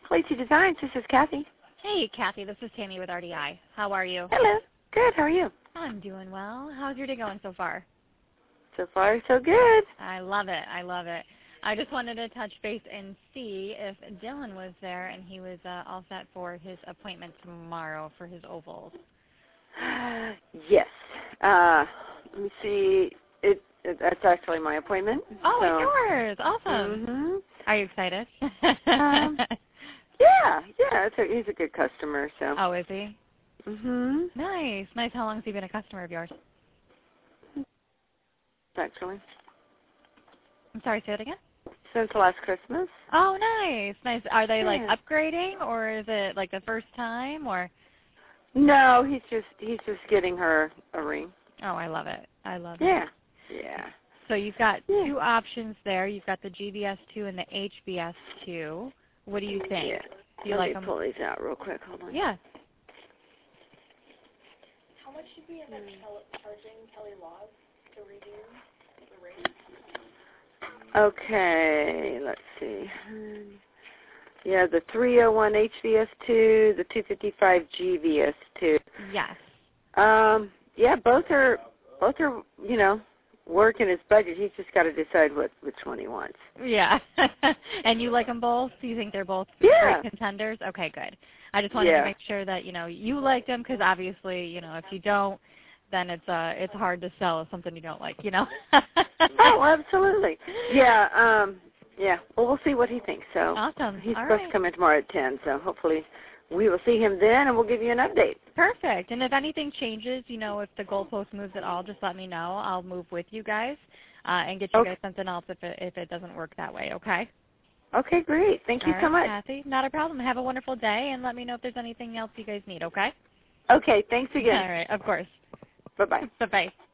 Platy Designs. This is Kathy. Hey, Kathy. This is Tammy with RDI. How are you? Hello. Good. How are you? I'm doing well. How's your day going so far? So far, so good. I love it. I love it. I just wanted to touch base and see if Dylan was there and he was all set for his appointment tomorrow for his ovals. Yes. Let me see. That's actually my appointment. Oh, so. It's yours. Awesome. Mm-hmm. Are you excited? Yeah. He's a good customer. So. Oh, is he? Mm-hmm. Nice. How long has he been a customer of yours? Actually. I'm sorry, say it again? Since last Christmas. Oh, nice. Are they like Yeah. upgrading, or is it like the first time, or? No, he's just getting her a ring. Oh, I love it. I love Yeah. it. Yeah. So you've got two options there. You've got the GBS2 and the HBS2. What do you think? Yeah. Do you Let like me them? pull these out real quick. Hold on. Yeah. How much should we end up charging Kelly Laws to redo the rate? Okay, let's see. Yeah, the 301 HVS2, the 255 GVS2. Yes. Yeah, both are, working his budget. He's just got to decide which one he wants. Yeah. And you like them both? Do you think they're both Yeah. great contenders? Okay, good. I just wanted to make sure that, you like them because obviously, if you don't, then it's hard to sell something you don't like, Oh, absolutely. Yeah, well, we'll see what he thinks. So Awesome. He's All supposed right. to come in tomorrow at 10, so hopefully we will see him then, and we'll give you an update. Perfect. And if anything changes, if the goalpost moves at all, just let me know. I'll move with you guys and get you guys something else if it doesn't work that way, okay? Okay, great. Thank you so much. Kathy, not a problem. Have a wonderful day, and let me know if there's anything else you guys need, okay? Okay, thanks again. All right, of course. Bye-bye. Bye-bye.